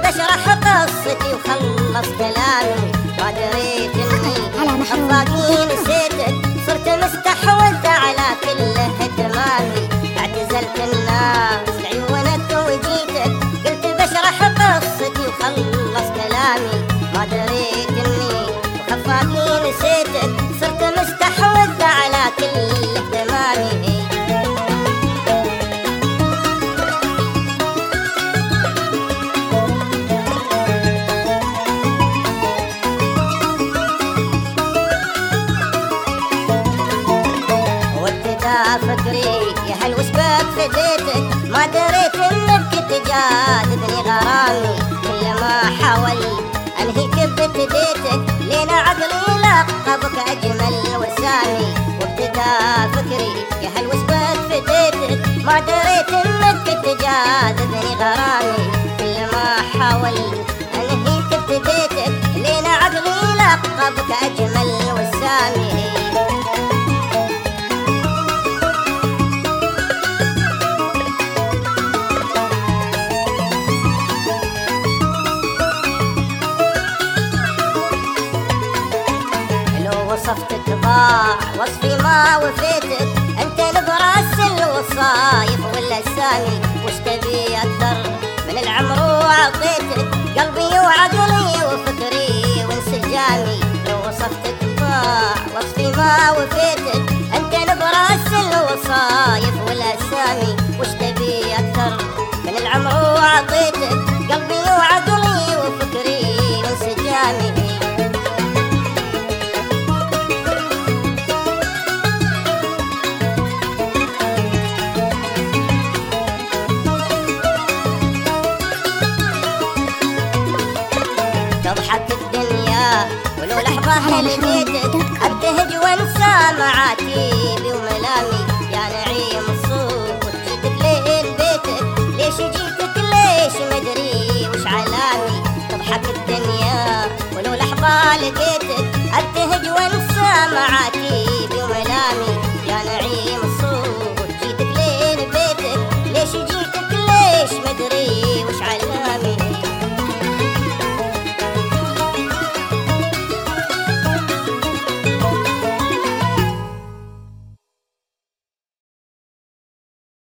بشرح قصتي وخلص كلامي، ما دريت اني خفاقي نسيتك، صرت مستحوذ على كل اهتمامي، اعتزلت الناس لعيونك وجيتك، قلت بشرح قصتي وخلص كلامي، ما دريت اني خفاقي نسيتك، صرت مستحوذ على كل اهتمامي. فكري يا هل وش بك فديتك، ما دريت انك تجاذبني غرامي، كلما حاولت انهيك بتديتك، لين عقلي لقبك اجمل وسامي، وابتدى فكري يا هل وش بك فديتك، ما دريت انك تجاذبني غرامي، كلما حاولت انهيك بتديتك، لين عقلي لقبك اجمل وسامي. وصفتك ضاع وصفي ما وفيتك، انت نبراس الوصايف والاسامي، وش تبي اكثر من العمر وعطيتك، قلبي وعقلي وفكري وانسجامي، لو وصفتك ضاع وصفي ما وفيتك، انت نبراس الوصايف والاسامي، وش تبي اكثر من العمر وعطيتك، قلبي وعقلي وفكري وانسجامي. تضحك الدنيا ولو لحظة لقيتك، ابتهج وانسى معاتيبي وملامي، يا نعيم الصوت جيتك لين بيتك، ليش جيتك ليش مدري وش علامي، تضحك الدنيا ولو لحظة لقيتك، ابتهج وانسى معاتيبي